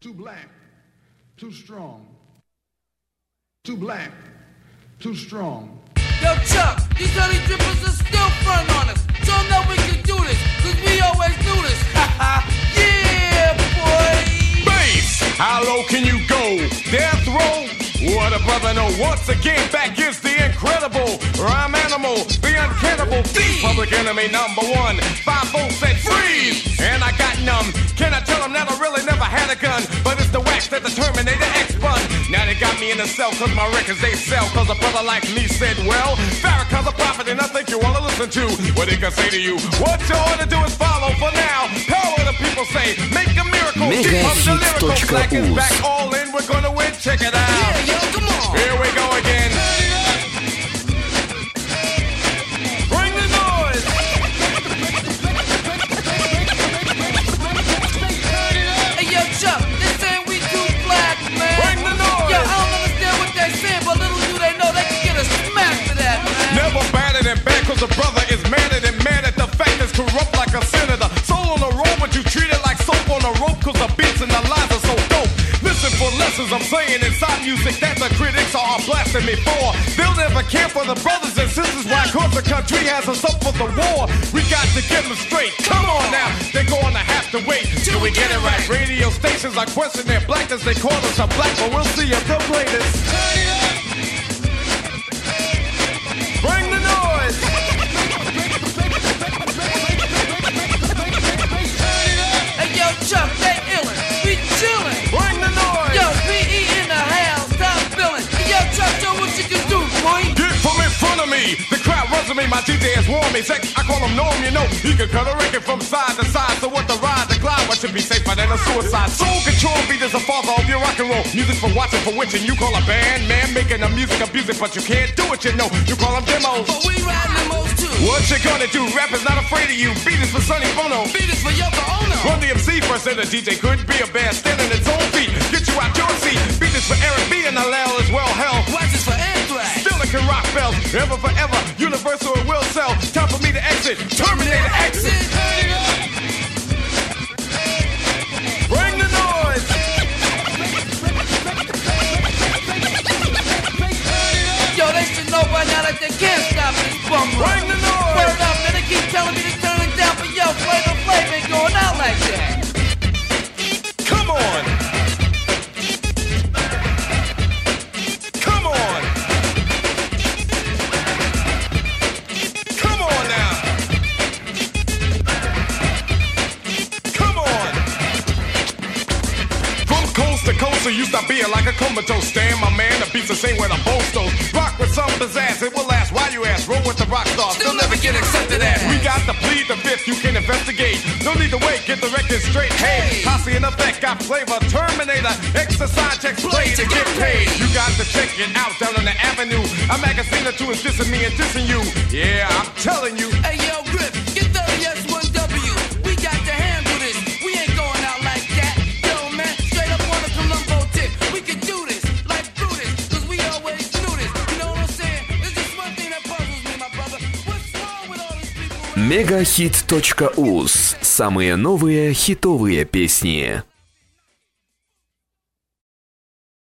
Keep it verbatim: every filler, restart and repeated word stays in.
Too black, too strong. Too black, too strong. Yo, Chuck, these honey drippers are still front on us. So know we can do this, cause we always do this. Ha yeah, boy. Bass, how low can you go? Death row? What a brother know. Once again, back is the incredible rhyme animal, the uncannibal thief, public enemy number one. Five volts said freeze, and I got numb. Can I tell them that I really never had a gun? But it's the wax that the Terminator X bun. Now they got me in a cell cause my records they sell. Cause a brother like me said, well, Farrakhan's a prophet and I think you wanna listen to what he can say to you. What you ought to do is follow for now. Power the people say, make a miracle. Keep up the lyrical. Black is back all in, we're gonna win, check it out. Yeah, yo, come on. Here we go again. Bring the noise. Hey, yo, Chuck, they saying we too black, man. Bring the noise. Yo, I don't understand what they're saying, but little do they know they can get a smack for that, man. Never batted and bad cause the brother is madder than mad at the fact that's corrupt like a senator. Soul on the road, but you treat it like soap on a rope cause the beats and the lines are so dope. Listen for lessons I'm saying inside music that the critics are blasting me for. They'll never care for the brothers and sisters. Why? Cause the country has us up for the war. We got to get them straight. Come on now, they're going to have to wait till we get it right. Radio stations are questioning their blackness. They call us a black, but we'll see if they'll play this. Bring the noise. Hey, yo, Chuck, they illin'. We chillin'. Bring the noise. Yo, P E in the house, stop feeling. Hey, yo, Chuck, show what you can do, boy. Get from in front of me. The crowd runs to me. My D J has warned me. Sex, I call him Norm, you know. He can cut a record from side to side. So what the ride, the glide, what should be safer than a suicide? Soul control beat is the father of your rock and roll. Music for watching, for witching. You call a band, man, making the music abusive, but you can't do it, you know. You call them demos. But we ride limos too. What you gonna do? Rap is not afraid of you. Beat is for Sonny Bono. Beat is for Yoko Ono. Run the M C first, and the D J could be a band standing its own feet. Get you out your seat. Beat is for Eric B and the L as well. Hell, Watch this for Anthrax. still it can rock bells. Ever forever, universal it will sell. Time for me to exit. Terminator exit. Bring the noise. Yo, they should know by now that they can't stop this bum run. Bring the noise. Word up, man, they keep telling me to turn it down, but yo, Flavor Flav ain't going out like that. Come on. Come on. Come on now. Come on. From coast to coast, it used to be like a comatose. Stand my man, the beats the same where the boast goes. Rock with some pizzazz, it will last. Why you ask? Roll with the rock stars, Still never get accepted as. we got to plead the fifth, you can investigate. No need to wait, get the record straight. Hey, Posse in effect, got flavor. Terminator, exercise checks, play to get paid. You got to check it out down on the avenue. A magazine or two is dissing me and dissing you. Yeah, I'm telling you. Hey, yo, Rip, get thirty S one W. We got to handle this. We ain't going out like that. Yo, man, straight up on a Columbo tip. We can do this like Brutus, cause we always knew this. You know what I'm saying? There's just one thing that puzzles me, my brother. What's wrong with all these people? мегахит точка уз. Самые новые хитовые песни.